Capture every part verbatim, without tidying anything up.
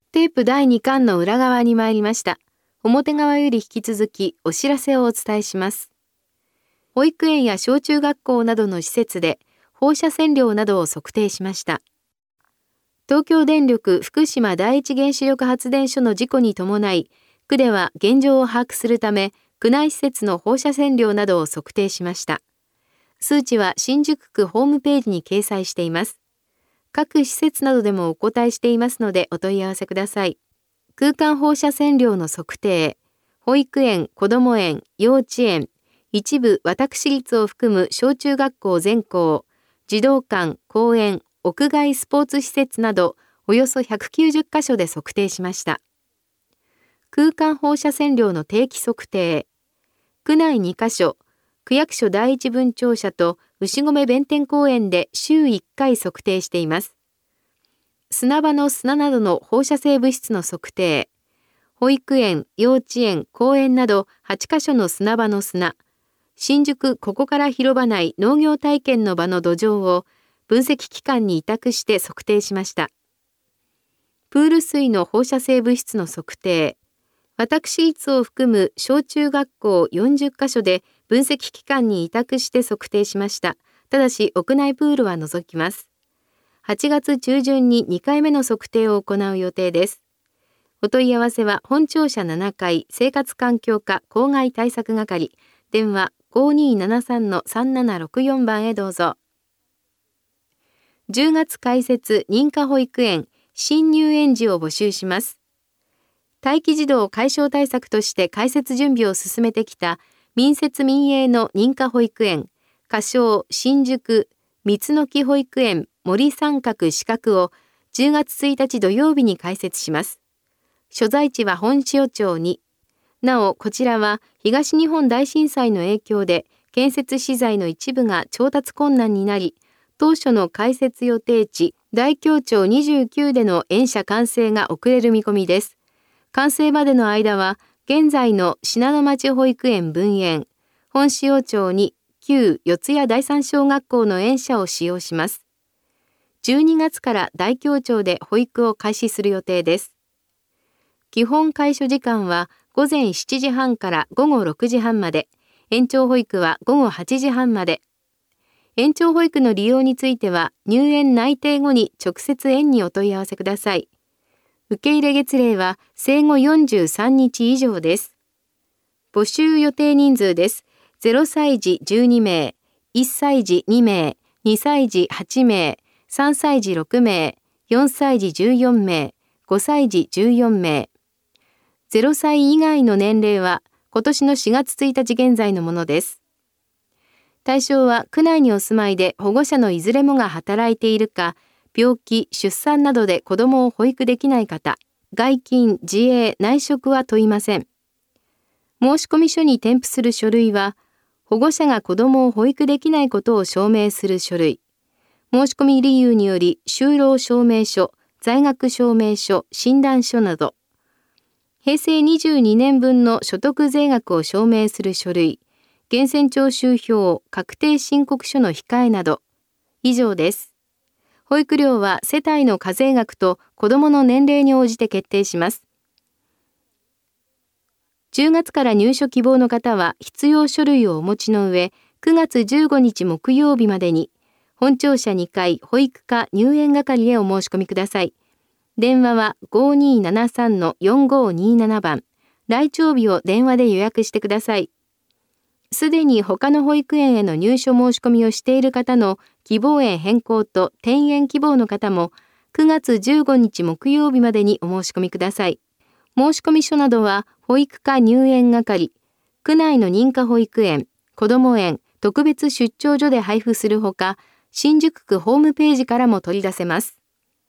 テープだいにかんの裏側に参りました。表側より引き続きお知らせをお伝えします。保育園や小中学校などの施設で放射線量などを測定しました。東京電力福島第一原子力発電所の事故に伴い、区では現状を把握するため、区内施設の放射線量などを測定しました。数値は新宿区ホームページに掲載しています。各施設などでもお答えしていますのでお問い合わせください。空間放射線量の測定、保育園、こども園、幼稚園、一部私立を含む小中学校全校、児童館、公園、屋外スポーツ施設などおよそひゃくきゅうじゅっかしょで測定しました。空間放射線量の定期測定、区内にかしょ、区役所第一分庁舎と牛込弁天公園で週いっかい測定しています。砂場の砂などの放射性物質の測定、保育園、幼稚園、公園などはちかしょの砂場の砂、新宿ここから広場内農業体験の場の土壌を分析機関に委託して測定しました。プール水の放射性物質の測定、私立を含む小中学校よんじゅっかしょで分析機関に委託して測定しました。ただし屋内プールは除きます。はちがつちゅうじゅんににかいめの測定を行う予定です。お問い合わせは本庁舎ななかい生活環境課公害対策係、電話 ごにーななさんのさんななろくよん 番へどうぞ。じゅうがつ開設認可保育園新入園児を募集します。待機児童解消対策として開設準備を進めてきた民設民営の認可保育園、仮称新宿三つの木保育園森三角四角をじゅうがつついたち土曜日に開設します。所在地は本塩町に。なお、こちらは東日本大震災の影響で建設資材の一部が調達困難になり、当初の開設予定地大京町にじゅうきゅうでの園舎完成が遅れる見込みです。完成までの間は現在の信濃町保育園分園、本塩町に旧四谷第三小学校の園舎を使用します。じゅうにがつから大京町で保育を開始する予定です。基本開所時間はごぜんしちじはんからごごろくじはんまで、延長保育はごごはちじはんまで。延長保育の利用については入園内定後に直接園にお問い合わせください。受け入れ月齢は生後よんじゅうさんにち以上です。募集予定人数です。ゼロさいじじゅうにめい、いっさいじにめい、にさいじはちめい、さんさいじろくめい、よんさいじじゅうよんめい、ごさいじじゅうよんめい。ゼロさい以外の年齢は今年のしがつついたち現在のものです。対象は区内にお住まいで保護者のいずれもが働いているか、病気、出産などで子どもを保育できない方、外勤、自営、内職は問いません。申込書に添付する書類は、保護者が子どもを保育できないことを証明する書類。申し込み理由により就労証明書、在学証明書、診断書など。へいせいにじゅうにねんぶんの所得税額を証明する書類。源泉徴収票、確定申告書の控えなど。以上です。保育料は世帯の課税額と子どもの年齢に応じて決定します。じゅうがつから入所希望の方は必要書類をお持ちの上、くがつじゅうごにち木曜日までに、本庁舎にかい保育課入園係へお申し込みください。電話は ごにーななさんのよんごにーなな 番。来庁日を電話で予約してください。すでに他の保育園への入所申し込みをしている方の希望園変更と転園希望の方もくがつじゅうごにち木曜日までにお申し込みください。申込書などは保育課入園係、区内の認可保育園、こども園、特別出張所で配布するほか、新宿区ホームページからも取り出せます。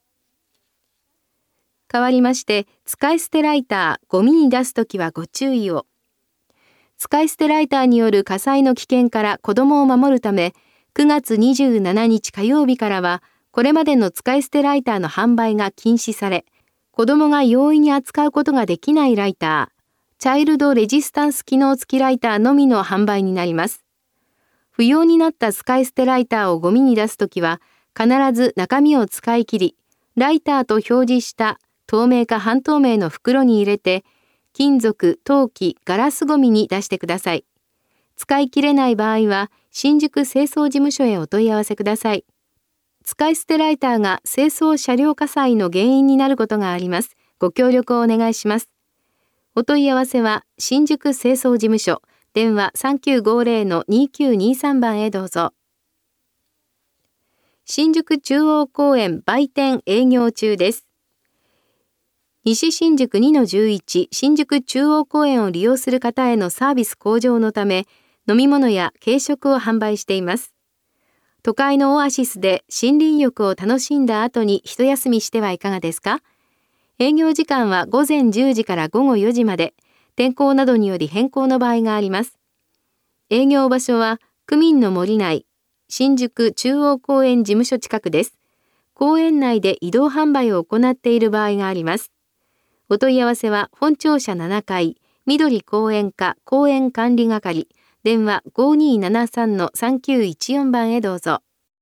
代わりまして、使い捨てライター、ゴミに出すときはご注意を。使い捨てライターによる火災の危険から子どもを守るため、くがつにじゅうしちにち火曜日からは、これまでの使い捨てライターの販売が禁止され、子どもが容易に扱うことができないライター、チャイルドレジスタンス機能付きライターのみの販売になります。不要になった使い捨てライターをゴミに出すときは、必ず中身を使い切り、ライターと表示した透明か半透明の袋に入れて、金属、陶器、ガラスごみに出してください。使い切れない場合は、新宿清掃事務所へお問い合わせください。使い捨てライターが清掃車両火災の原因になることがあります。ご協力をお願いします。お問い合わせは、新宿清掃事務所、電話 さんきゅうごゼロ のにきゅうにさん 番へどうぞ。新宿中央公園売店営業中です。西新宿 にのじゅういち 新宿中央公園を利用する方へのサービス向上のため、飲み物や軽食を販売しています。都会のオアシスで森林浴を楽しんだ後に一休みしてはいかがですか？営業時間はごぜんじゅうじからごごよじまで、天候などにより変更の場合があります。営業場所は区民の森内、新宿中央公園事務所近くです。公園内で移動販売を行っている場合があります。お問い合わせは本庁舎ななかい、緑公園課公園管理係、電話 ごにーななさん のさんきゅういちよん 番へどうぞ。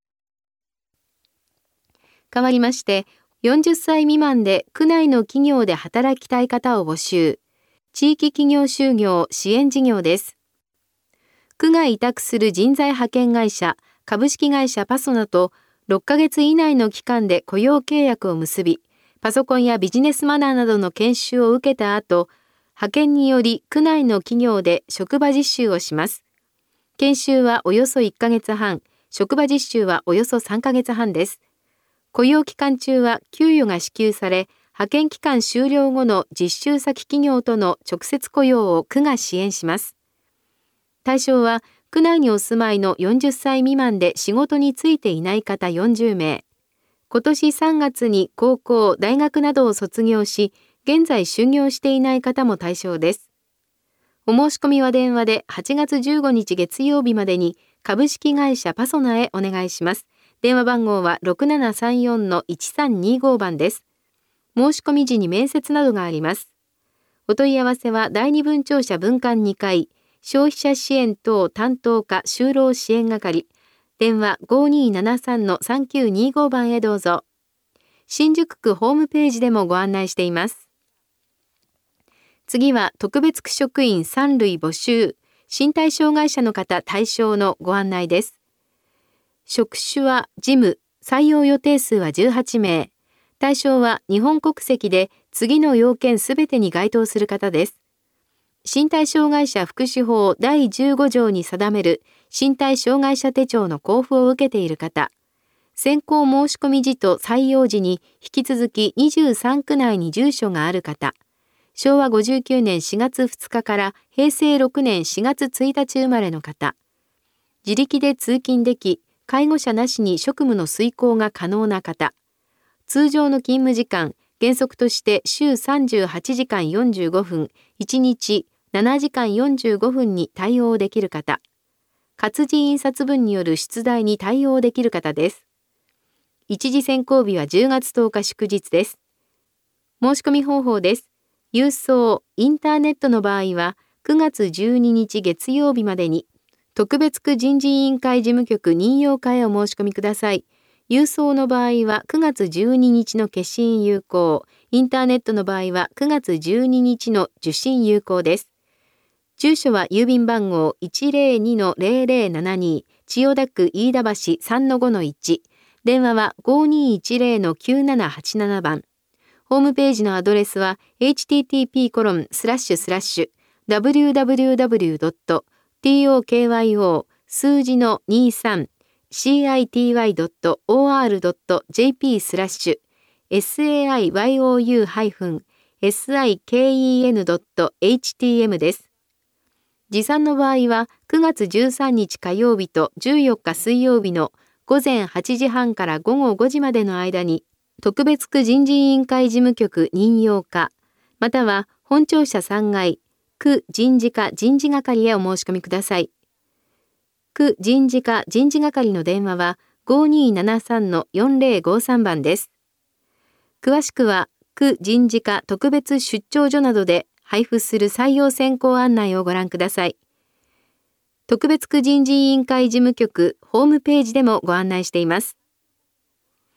代わりまして、よんじゅっさい未満で区内の企業で働きたい方を募集。地域企業就業支援事業です。区が委託する人材派遣会社、株式会社パソナとろっかげつ以内の期間で雇用契約を結び、パソコンやビジネスマナーなどの研修を受けた後、派遣により区内の企業で職場実習をします。研修はおよそいっかげつはん、職場実習はおよそさんかげつはんです。雇用期間中は給与が支給され、派遣期間終了後の実習先企業との直接雇用を区が支援します。対象は、区内にお住まいのよんじゅっさい未満で仕事に就いていない方よんじゅうめい。今年さんがつに高校、大学などを卒業し、現在就業していない方も対象です。お申し込みは電話ではちがつじゅうごにち月曜日までに株式会社パソナへお願いします。電話番号は ろくななさんよん のいちさんにご 番です。申し込み時に面接などがあります。お問い合わせは第二分庁舎分館にかい、消費者支援等担当課就労支援係、電話 ごにーななさん のさんきゅうにご 番へどうぞ。新宿区ホームページでもご案内しています。次は特別区職員さん類募集、身体障害者の方対象のご案内です。職種は事務、採用予定数はじゅうはちめい。対象は日本国籍で次の要件すべてに該当する方です。身体障害者福祉法だいじゅうごじょうに定める身体障害者手帳の交付を受けている方、選考申し込み時と採用時に引き続きにじゅうさんく内に住所がある方、しょうわごじゅうきゅうねんしがつふつかからへいせいろくねんしがつついたち生まれの方、自力で通勤でき、介護者なしに職務の遂行が可能な方、通常の勤務時間、原則として週さんじゅうはちじかんよんじゅうごふん、いちにちななじかんよんじゅうごふんに対応できる方、活字印刷分による出題に対応できる方です。一次選考日はじゅうがつとおか祝日です。申し込み方法です。郵送、インターネットの場合はくがつじゅうににち月曜日までに、特別区人事委員会事務局任用課へお申し込みください。郵送の場合はくがつじゅうににちの消印有効、インターネットの場合はくがつじゅうににちの受信有効です。住所は郵便番号 いちぜろにのぜろぜろななに 千代田区飯田橋 さんのごのいち、電話は ごにーいちぜろのきゅうななはちなな 番。ホームページのアドレスは エイチティーティーピーコロンスラッシュスラッシュダブリューダブリューダブリュードットトク数字のにじゅうさんシーアイティーワイドットオーアールドットジェーピー スラッシュ サイヨウ サイケン ドットエイチティーエム です。持参の場合はくがつじゅうさんにち火曜日とじゅうよっか水曜日のごぜんはちじはんからごごごじまでの間に特別区人事委員会事務局任用課、または本庁舎さんがい、区人事課人事係へお申し込みください。区人事課人事係の電話は ごにーななさんのよんぜろごさん 番です。詳しくは区人事課特別出張所などで配布する採用選考案内をご覧ください。特別区人事委員会事務局ホームページでもご案内しています。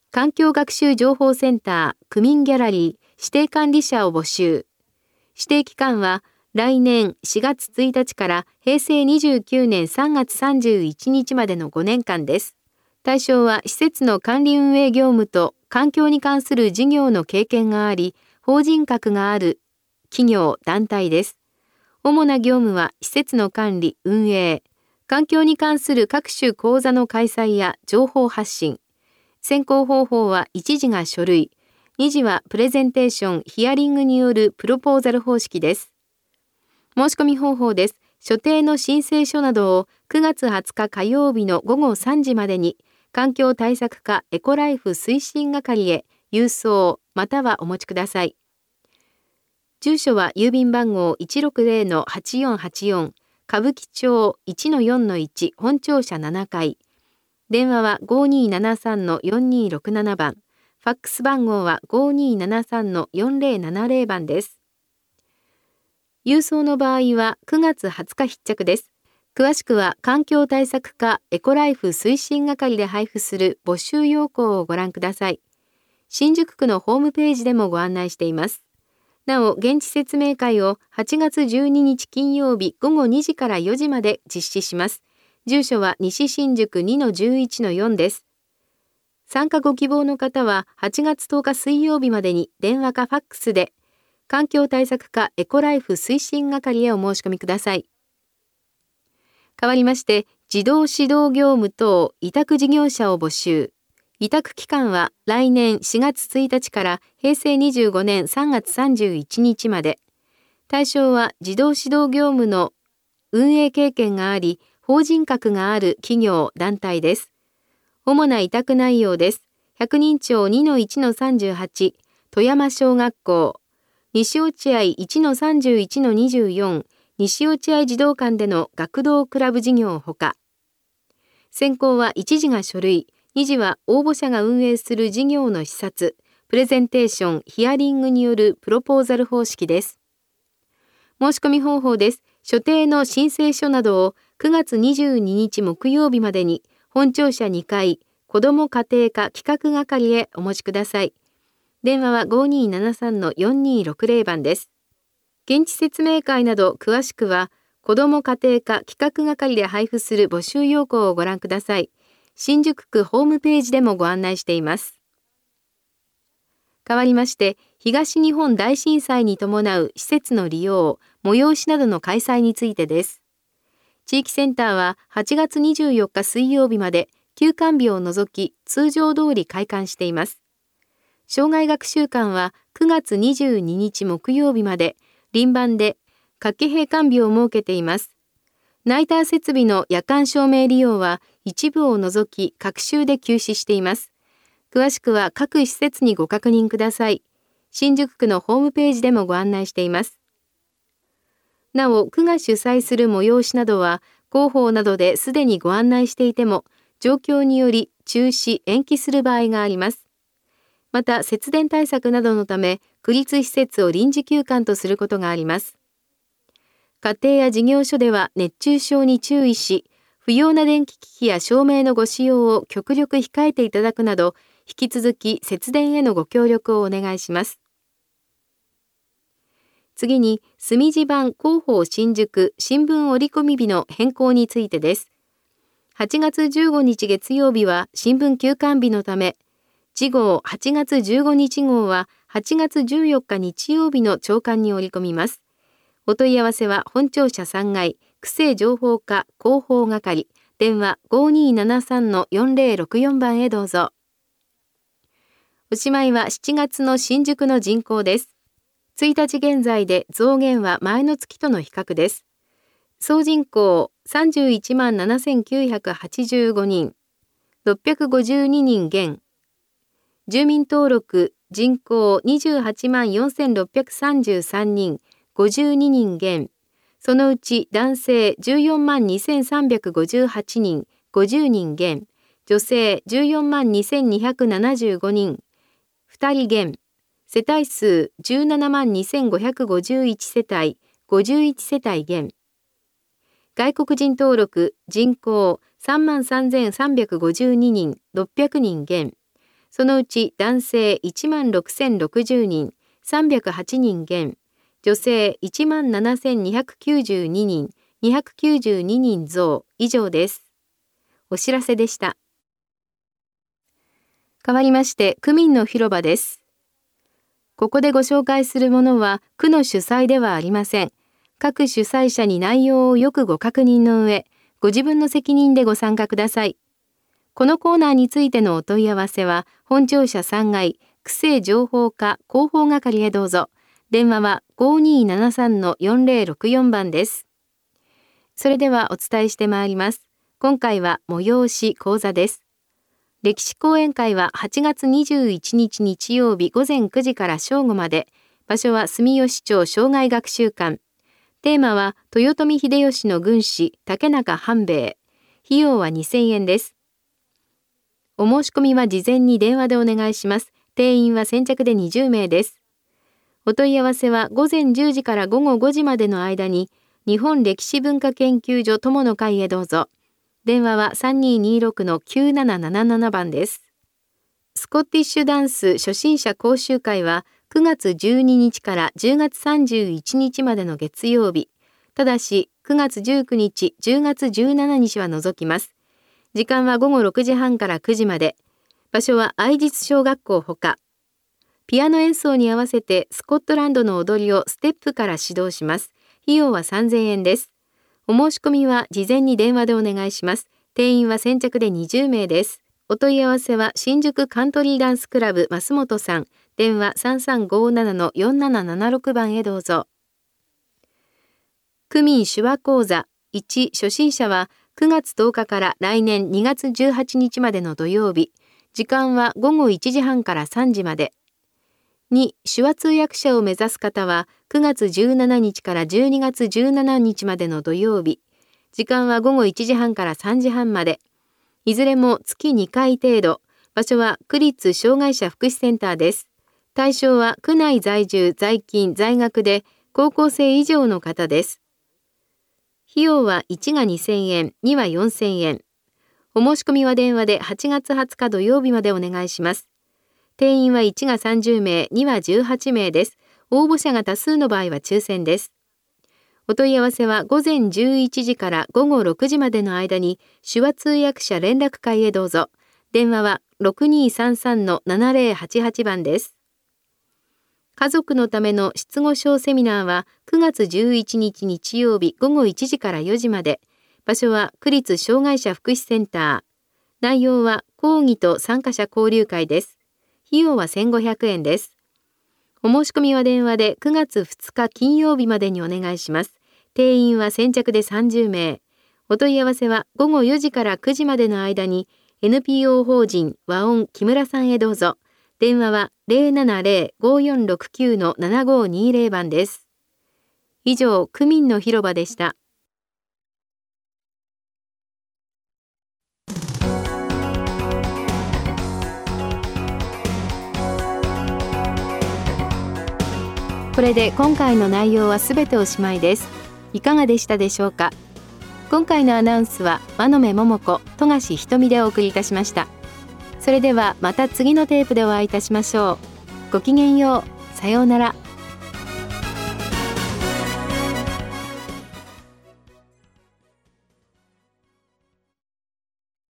環境学習情報センター区民ギャラリー指定管理者を募集。指定期間は来年しがつついたちからへいせいにじゅうきゅうねんさんがつさんじゅういちにちまでのごねんかんです。対象は施設の管理運営業務と環境に関する事業の経験があり、法人格がある企業・団体です。主な業務は施設の管理・運営、環境に関する各種講座の開催や情報発信。選考方法はいちじが書類、にじはプレゼンテーション・ヒアリングによるプロポーザル方式です。申し込み方法です。所定の申請書などをくがつはつか火曜日のごごさんじまでに環境対策課エコライフ推進係へ郵送またはお持ちください。住所は郵便番号 いちろくぜろのはちよんはちよん 歌舞伎町 いちのよんのいち 本庁舎ななかい。電話は ごにーななさんのよんにーろくなな 番。ファックス番号は ごにーななさんのよんぜろななぜろ 番です。郵送の場合はくがつはつか必着です。詳しくは環境対策課エコライフ推進係で配布する募集要項をご覧ください。新宿区のホームページでもご案内しています。なお、現地説明会をはちがつじゅうににち金曜日ごごにじからよじまで実施します。住所は西新宿 にのじゅういちのよん です。参加ご希望の方ははちがつとおか水曜日までに電話かファックスで環境対策課エコライフ推進係へお申し込みください。代わりまして、児童指導業務等委託事業者を募集。委託期間は来年しがつついたちからへいせいにじゅうごねんさんがつさんじゅういちにちまで。対象は児童指導業務の運営経験があり、法人格がある企業・団体です。主な委託内容です。百人町 にのいちのさんじゅうはち、富山小学校、西落合 いちのさんじゅういちのにじゅうよん、西落合児童館での学童クラブ事業ほか。選考はいちじが書類、にじは応募者が運営する事業の視察、プレゼンテーション、ヒアリングによるプロポーザル方式です。申し込み方法です。所定の申請書などをくがつにじゅうににち木曜日までに本庁舎にかい子ども家庭科企画係へお持ちください。電話は ごにーななさんのよんにーろくぜろ 番です。現地説明会など詳しくは子ども家庭科企画係で配布する募集要項をご覧ください。新宿区ホームページでもご案内しています。代わりまして、東日本大震災に伴う施設の利用、催しなどの開催についてです。地域センターははちがつにじゅうよっか水曜日まで休館日を除き通常通り開館しています。生涯学習館はくがつにじゅうににち木曜日まで輪番で夏季閉館日を設けています。ナイター設備の夜間照明利用は一部を除き隔週で休止しています。詳しくは各施設にご確認ください。新宿区のホームページでもご案内しています。なお、区が主催する催しなどは広報などですでにご案内していても、状況により中止・延期する場合があります。また、節電対策などのため、区立施設を臨時休館とすることがあります。家庭や事業所では熱中症に注意し、不要な電気機器や照明のご使用を極力控えていただくなど、引き続き節電へのご協力をお願いします。次に、墨字版広報新宿新聞折り込み日の変更についてです。はちがつじゅうごにち月曜日は新聞休刊日のため、次号はちがつじゅうごにち号ははちがつじゅうよっか日曜日の朝刊に折り込みます。お問い合わせは本庁舎さんがい、区政情報課広報係、電話 ごにーななさんのよんぜろろくよん 番へどうぞ。おしまいはしちがつの新宿の人口です。ついたち現在で増減は前の月との比較です。総人口さんじゅういちまんななせんきゅうひゃくはちじゅうごにん、ろっぴゃくごじゅうににん減。住民登録人口にじゅうはちまんよんせんろっぴゃくさんじゅうさんにん、ごじゅうににん減。そのうち男性じゅうよんまんにせんさんびゃくごじゅうはちにん、ごじゅうにん減。女性じゅうよんまんにせんにひゃくななじゅうごにん、ふたり減。世帯数じゅうななまんにせんごひゃくごじゅういち世帯、ごじゅういち世帯減。外国人登録人口さんまんさんぜんさんびゃくごじゅうににん、ろっぴゃくにん減。 そのうち男性いちまんろくせんろくじゅうにん、さんびゃくはちにん減、女性いちまんななせんにひゃくきゅうじゅうににん、にひゃくきゅうじゅうににん増以上です。お知らせでした。変わりまして、区民の広場です。ここでご紹介するものは区の主催ではありません。各主催者に内容をよくご確認の上、ご自分の責任でご参加ください。このコーナーについてのお問い合わせは、本庁舎さんがい、区政情報課広報係へどうぞ。電話は ごにーななさんのよんぜろろくよん 番です。それではお伝えしてまいります。今回は催し講座です。歴史講演会ははちがつにじゅういちにち日曜日午前くじから正午まで、場所は住吉町生涯学習館。テーマは豊臣秀吉の軍師竹中半兵衛。費用はにせんえんです。お申し込みは事前に電話でお願いします。定員は先着でにじゅうめいです。お問い合わせは午前じゅうじから午後ごじまでの間に、日本歴史文化研究所友の会へどうぞ。電話は さんにーにーろくのきゅうなななななな 番です。スコティッシュダンス初心者講習会はくがつじゅうににちからじゅうがつさんじゅういちにちまでの月曜日。ただしくがつじゅうくにち、じゅうがつじゅうしちにちは除きます。時間はごごろくじはんからくじまで。場所は愛実小学校ほか。ピアノ演奏に合わせてスコットランドの踊りをステップから指導します。費用はさんぜんえんです。お申し込みは事前に電話でお願いします。定員は先着でにじゅうめいです。お問い合わせは新宿カントリーダンスクラブ増本さん。電話 さんさんごーななのよんななななろく 番へどうぞ。区民手話講座いち初心者はくがつとおかから来年にがつじゅうはちにちまでの土曜日。時間はごごいちじはんからさんじまで。に手話通訳者を目指す方はくがつじゅうしちにちからじゅうにがつじゅうしちにちまでの土曜日。時間はごごいちじはんからさんじはんまで。いずれも月にかい程度。場所は区立障害者福祉センターです。対象は区内在住、在勤、在学で高校生以上の方です。費用はいちがにせんえん、にはよんせんえん。お申し込みは電話ではちがつはつか土曜日までお願いします。定員はいちがさんじゅうめい、にはじゅうはちめいです。応募者が多数の場合は抽選です。お問い合わせは午前じゅういちじから午後ろくじまでの間に手話通訳者連絡会へどうぞ。電話は ろくにーさんさんのななぜろはちはち 番です。家族のための失語症セミナーはくがつじゅういちにち日曜日午後いちじからよじまで。場所は区立障害者福祉センター。内容は講義と参加者交流会です。費用はせんごひゃくえんです。お申し込みは電話でくがつふつか金曜日までにお願いします。定員は先着でさんじゅうめい。お問い合わせはごごよじからくじまでの間に エヌピーオー 法人和音木村さんへどうぞ。電話は ゼロななゼロ ごーよんろくきゅうのななごーにーぜろ 番です。以上、区民の広場でした。これで今回の内容はすべておしまいです。いかがでしたでしょうか。今回のアナウンスは真野目桃子、富樫ひとみでお送りいたしました。それではまた次のテープでお会いいたしましょう。ごきげんよう。さようなら。